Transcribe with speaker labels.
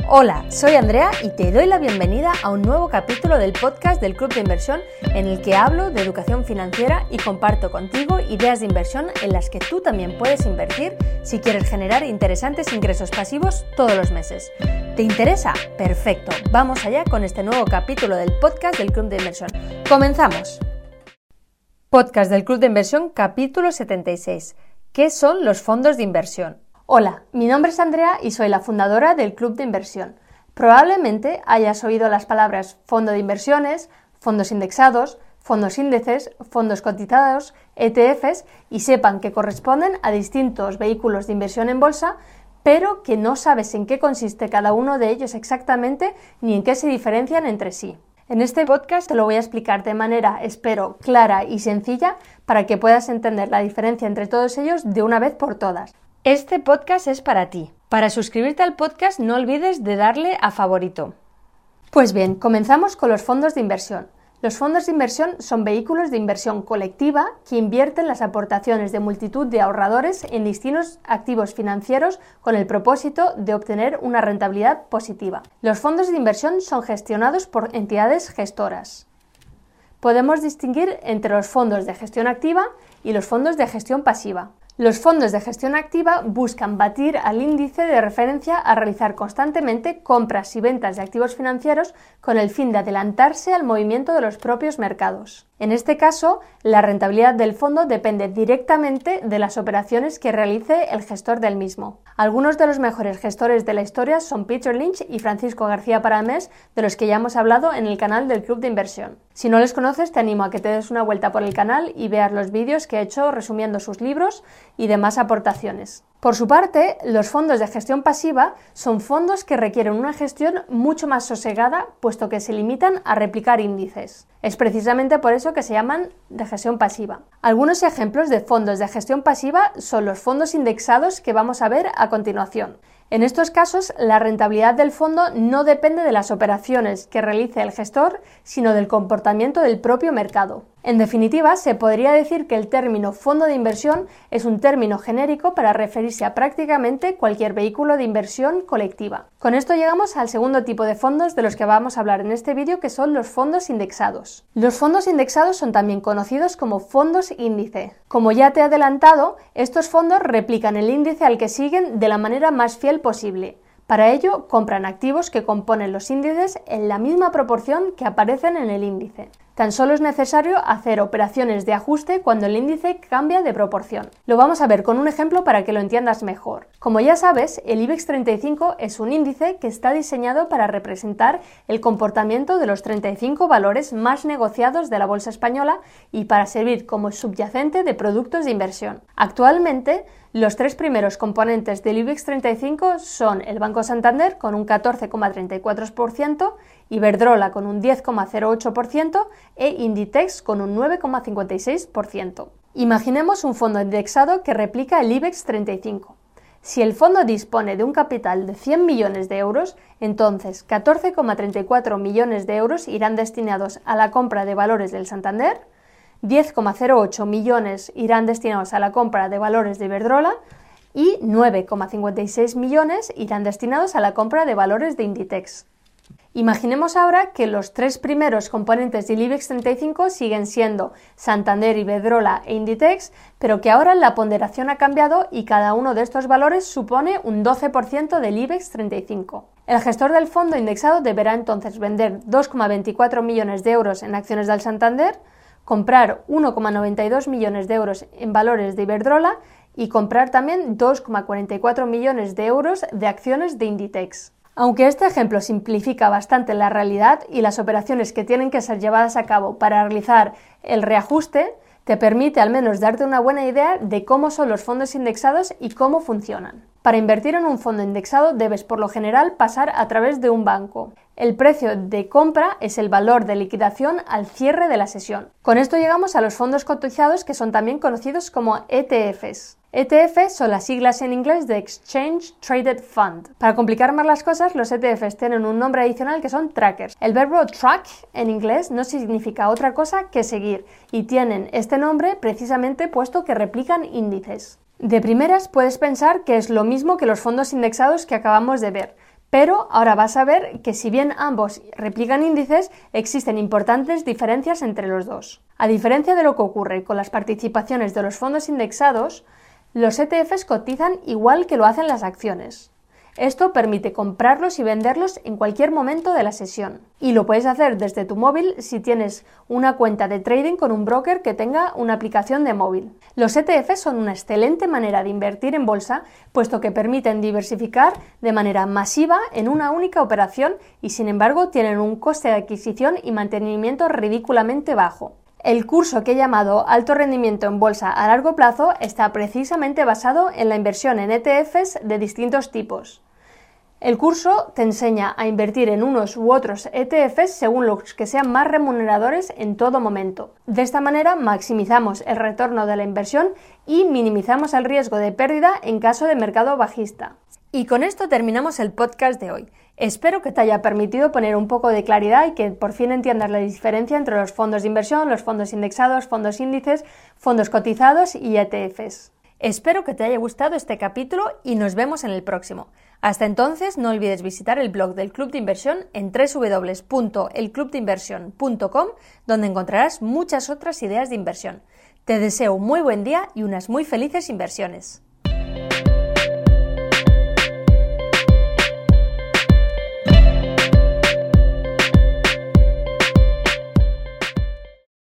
Speaker 1: Hola, soy Andrea y te doy la bienvenida a un nuevo capítulo del podcast del Club de Inversión en el que hablo de educación financiera y comparto contigo ideas de inversión en las que tú también puedes invertir si quieres generar interesantes ingresos pasivos todos los meses. ¿Te interesa? Perfecto, vamos allá con este nuevo capítulo del podcast del Club de Inversión. ¡Comenzamos! Podcast del Club de Inversión, capítulo 76. ¿Qué son los fondos de inversión? Hola, mi nombre es Andrea y soy la fundadora del Club de Inversión. Probablemente hayas oído las palabras fondo de inversiones, fondos indexados, fondos índices, fondos cotizados, ETFs y sepan que corresponden a distintos vehículos de inversión en bolsa, pero que no sabes en qué consiste cada uno de ellos exactamente ni en qué se diferencian entre sí. En este podcast te lo voy a explicar de manera, espero, clara y sencilla para que puedas entender la diferencia entre todos ellos de una vez por todas. Este podcast es para ti. Para suscribirte al podcast no olvides de darle a favorito. Pues bien, comenzamos con los fondos de inversión. Los fondos de inversión son vehículos de inversión colectiva que invierten las aportaciones de multitud de ahorradores en distintos activos financieros con el propósito de obtener una rentabilidad positiva. Los fondos de inversión son gestionados por entidades gestoras. Podemos distinguir entre los fondos de gestión activa y los fondos de gestión pasiva. Los fondos de gestión activa buscan batir al índice de referencia a realizar constantemente compras y ventas de activos financieros con el fin de adelantarse al movimiento de los propios mercados. En este caso, la rentabilidad del fondo depende directamente de las operaciones que realice el gestor del mismo. Algunos de los mejores gestores de la historia son Peter Lynch y Francisco García Paramés, de los que ya hemos hablado en el canal del Club de Inversión. Si no les conoces, te animo a que te des una vuelta por el canal y veas los vídeos que he hecho resumiendo sus libros y demás aportaciones. Por su parte, los fondos de gestión pasiva son fondos que requieren una gestión mucho más sosegada, puesto que se limitan a replicar índices. Es precisamente por eso que se llaman de gestión pasiva. Algunos ejemplos de fondos de gestión pasiva son los fondos indexados que vamos a ver a continuación. En estos casos, la rentabilidad del fondo no depende de las operaciones que realice el gestor, sino del comportamiento del propio mercado. En definitiva, se podría decir que el término fondo de inversión es un término genérico para referirse a prácticamente cualquier vehículo de inversión colectiva. Con esto llegamos al segundo tipo de fondos de los que vamos a hablar en este vídeo, que son los fondos indexados. Los fondos indexados son también conocidos como fondos índice. Como ya te he adelantado, estos fondos replican el índice al que siguen de la manera más fiel posible. Para ello, compran activos que componen los índices en la misma proporción que aparecen en el índice. Tan solo es necesario hacer operaciones de ajuste cuando el índice cambia de proporción. Lo vamos a ver con un ejemplo para que lo entiendas mejor. Como ya sabes, el IBEX 35 es un índice que está diseñado para representar el comportamiento de los 35 valores más negociados de la bolsa española y para servir como subyacente de productos de inversión. Actualmente, los tres primeros componentes del IBEX 35 son el Banco Santander con un 14,34%, Iberdrola con un 10,08% e Inditex con un 9,56%. Imaginemos un fondo indexado que replica el IBEX 35. Si el fondo dispone de un capital de 100 millones de euros, entonces 14,34 millones de euros irán destinados a la compra de valores del Santander, 10,08 millones irán destinados a la compra de valores de Iberdrola y 9,56 millones irán destinados a la compra de valores de Inditex. Imaginemos ahora que los tres primeros componentes del IBEX 35 siguen siendo Santander, Iberdrola e Inditex, pero que ahora la ponderación ha cambiado y cada uno de estos valores supone un 12% del IBEX 35. El gestor del fondo indexado deberá entonces vender 2,24 millones de euros en acciones del Santander, comprar 1,92 millones de euros en valores de Iberdrola y comprar también 2,44 millones de euros de acciones de Inditex. Aunque este ejemplo simplifica bastante la realidad y las operaciones que tienen que ser llevadas a cabo para realizar el reajuste, te permite al menos darte una buena idea de cómo son los fondos indexados y cómo funcionan. Para invertir en un fondo indexado debes por lo general pasar a través de un banco. El precio de compra es el valor de liquidación al cierre de la sesión. Con esto llegamos a los fondos cotizados, que son también conocidos como ETFs. ETF son las siglas en inglés de Exchange Traded Fund. Para complicar más las cosas, los ETFs tienen un nombre adicional que son trackers. El verbo track en inglés no significa otra cosa que seguir y tienen este nombre precisamente puesto que replican índices. De primeras puedes pensar que es lo mismo que los fondos indexados que acabamos de ver, Pero ahora vas a ver que si bien ambos replican índices, existen importantes diferencias entre los dos. A diferencia de lo que ocurre con las participaciones de los fondos indexados, los ETFs cotizan igual que lo hacen las acciones. Esto permite comprarlos y venderlos en cualquier momento de la sesión. Y lo puedes hacer desde tu móvil si tienes una cuenta de trading con un broker que tenga una aplicación de móvil. Los ETFs son una excelente manera de invertir en bolsa, puesto que permiten diversificar de manera masiva en una única operación y sin embargo tienen un coste de adquisición y mantenimiento ridículamente bajo. El curso que he llamado Alto Rendimiento en Bolsa a Largo Plazo está precisamente basado en la inversión en ETFs de distintos tipos. El curso te enseña a invertir en unos u otros ETFs según los que sean más remuneradores en todo momento. De esta manera maximizamos el retorno de la inversión y minimizamos el riesgo de pérdida en caso de mercado bajista. Y con esto terminamos el podcast de hoy. Espero que te haya permitido poner un poco de claridad y que por fin entiendas la diferencia entre los fondos de inversión, los fondos indexados, fondos índices, fondos cotizados y ETFs. Espero que te haya gustado este capítulo y nos vemos en el próximo. Hasta entonces, no olvides visitar el blog del Club de Inversión en www.elclubdeinversion.com, donde encontrarás muchas otras ideas de inversión. Te deseo un muy buen día y unas muy felices inversiones.